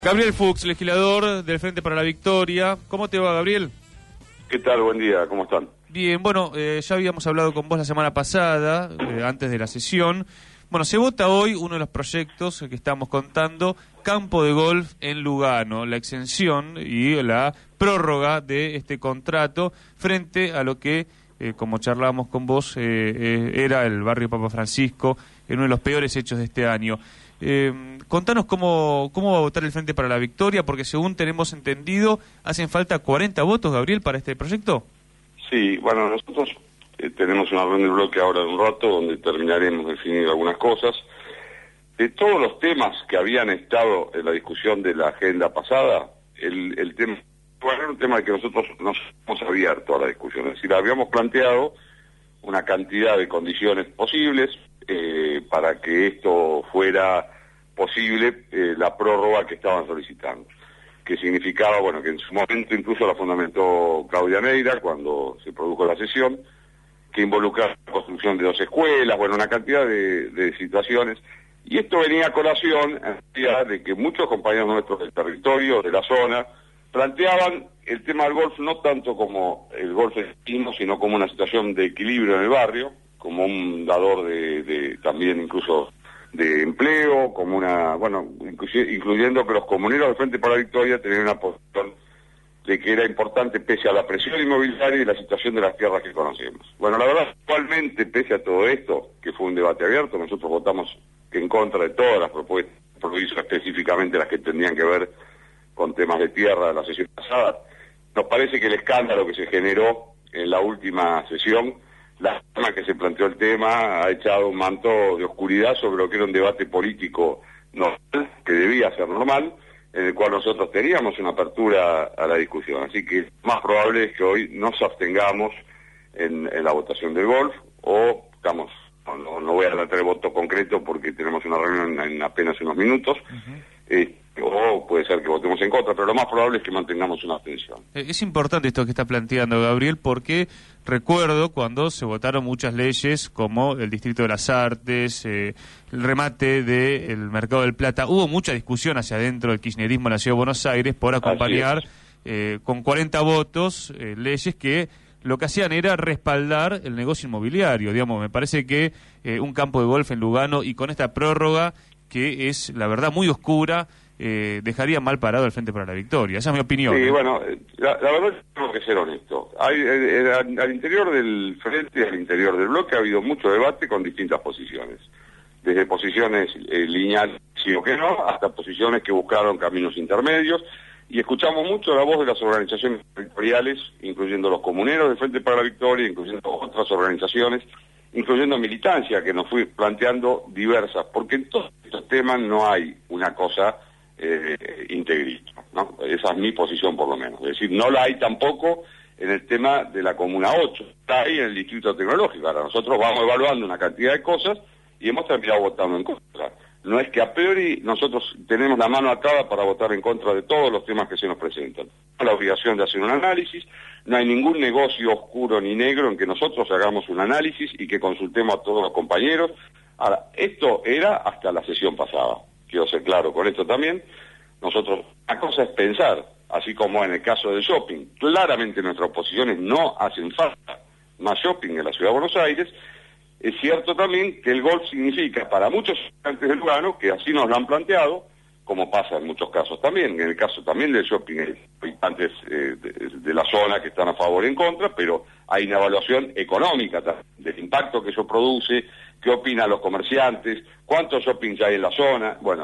Gabriel Fuchs, legislador del Frente para la Victoria. ¿Cómo te va, Gabriel? ¿Qué tal? Buen día, ¿cómo están? Bien, bueno, ya habíamos hablado con vos la semana pasada, antes de la sesión. Bueno, se vota hoy uno de los proyectos que estamos contando, campo de golf en Lugano, la exención y la prórroga de este contrato frente a lo que, como charlábamos con vos, era el barrio Papa Francisco, en uno de los peores hechos de este año. Contanos cómo va a votar el Frente para la Victoria, porque según tenemos entendido, hacen falta 40 votos, Gabriel, para este proyecto. Sí, bueno, nosotros tenemos una reunión de bloque ahora en un rato, donde terminaremos de definir algunas cosas. De todos los temas que habían estado en la discusión de la agenda pasada, el tema, bueno, era un tema que nosotros nos hemos abierto a la discusión, es decir, habíamos planteado una cantidad de condiciones posibles para que esto fuera posible, la prórroga que estaban solicitando, que significaba, bueno, que en su momento incluso la fundamentó Claudia Neira cuando se produjo la sesión, que involucraba la construcción de 2 escuelas, bueno, una cantidad de situaciones, y esto venía a colación en realidad de que muchos compañeros nuestros del territorio, de la zona, planteaban el tema del golf no tanto como el golf destino, sino como una situación de equilibrio en el barrio, como un dador de también incluso de empleo, como una, bueno, incluyendo que los comuneros del Frente para la Victoria tenían una posición de que era importante pese a la presión inmobiliaria y la situación de las tierras que conocemos. Bueno, la verdad, actualmente, pese a todo esto, que fue un debate abierto, nosotros votamos en contra de todas las propuestas, específicamente las que tendrían que ver con temas de tierra de la sesión pasada. Nos parece que el escándalo que se generó en la última sesión, la forma que se planteó el tema, ha echado un manto de oscuridad sobre lo que era un debate político normal, que debía ser normal, en el cual nosotros teníamos una apertura a la discusión. Así que lo más probable es que hoy nos abstengamos en la votación del golf, o estamos, no voy a adelantar el voto concreto porque tenemos una reunión en apenas unos minutos, o puede ser que votemos en contra, pero lo más probable es que mantengamos una abstención. Es importante esto que está planteando Gabriel, porque recuerdo cuando se votaron muchas leyes como el Distrito de las Artes, el remate del Mercado del Plata. Hubo mucha discusión hacia adentro del kirchnerismo en la Ciudad de Buenos Aires por acompañar con 40 votos leyes que lo que hacían era respaldar el negocio inmobiliario. Digamos, me parece que un campo de golf en Lugano y con esta prórroga, que es la verdad muy oscura, dejaría mal parado el Frente para la Victoria. Esa es mi opinión. Sí, bueno, la verdad es que tengo que ser honesto. Al interior del Frente y al interior del bloque ha habido mucho debate con distintas posiciones. Desde posiciones lineales, sí o que no, hasta posiciones que buscaron caminos intermedios. Y escuchamos mucho la voz de las organizaciones territoriales, incluyendo los comuneros del Frente para la Victoria, incluyendo otras organizaciones, incluyendo militancia, que nos fue planteando diversas, porque en todos estos temas no hay una cosa integrista, ¿no? Esa es mi posición por lo menos. Es decir, no la hay tampoco en el tema de la Comuna 8, está ahí en el Distrito Tecnológico. Ahora nosotros vamos evaluando una cantidad de cosas y hemos terminado votando en contra. No es que a priori nosotros tenemos la mano atada para votar en contra de todos los temas que se nos presentan. La obligación de hacer un análisis, no hay ningún negocio oscuro ni negro en que nosotros hagamos un análisis y que consultemos a todos los compañeros. Ahora, esto era hasta la sesión pasada. Quiero ser claro con esto también. Nosotros, una cosa es pensar, así como en el caso del shopping, claramente nuestras oposiciones no hacen falta más shopping en la Ciudad de Buenos Aires. Es cierto también que el golf significa para muchos habitantes del Lugano, que así nos lo han planteado, como pasa en muchos casos también, en el caso también del shopping, hay habitantes de la zona que están a favor y en contra, pero hay una evaluación económica del impacto que eso produce, qué opinan los comerciantes, cuántos shoppings hay en la zona. Bueno,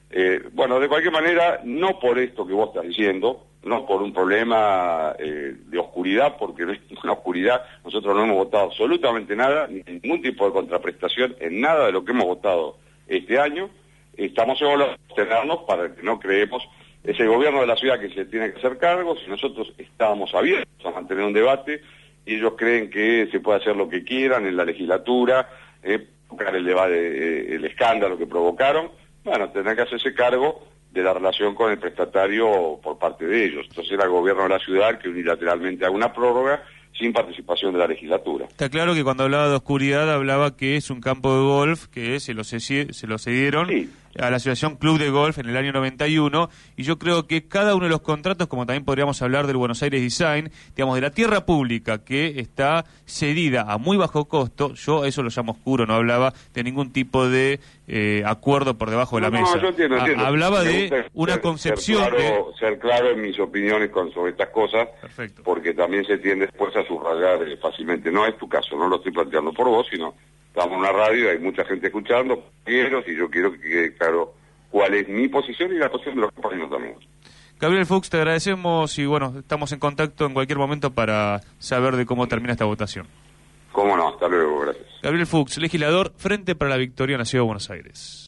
de cualquier manera, no por esto que vos estás diciendo, no por un problema de oscuridad, porque no es una oscuridad, nosotros no hemos votado absolutamente nada, ni ningún tipo de contraprestación en nada de lo que hemos votado este año. Estamos evaluando para que no creemos, es el gobierno de la ciudad que se tiene que hacer cargo, si nosotros estábamos abiertos a mantener un debate, y ellos creen que se puede hacer lo que quieran en la legislatura, buscar el debate, el escándalo que provocaron, bueno, tendrán que hacerse cargo de la relación con el prestatario por parte de ellos. Entonces era el gobierno de la ciudad que unilateralmente haga una prórroga sin participación de la legislatura. Está claro que cuando hablaba de oscuridad hablaba que es un campo de golf que se lo cedieron a la Asociación Club de Golf en el año 91, y yo creo que cada uno de los contratos, como también podríamos hablar del Buenos Aires Design, digamos, de la tierra pública que está cedida a muy bajo costo, yo eso lo llamo oscuro, no hablaba de ningún tipo de acuerdo por debajo de la mesa. Yo entiendo. Hablaba de una concepción ser claro en mis opiniones sobre estas cosas. Perfecto. Porque también se tiende después a subrayar fácilmente. No es tu caso, no lo estoy planteando por vos, sino estamos en una radio, hay mucha gente escuchando, y yo quiero que quede claro cuál es mi posición y la posición de los compañeros también. Gabriel Fuchs, te agradecemos y bueno, estamos en contacto en cualquier momento para saber de cómo termina esta votación. Cómo no, hasta luego, gracias. Gabriel Fuchs, legislador, Frente para la Victoria en la Ciudad de Buenos Aires.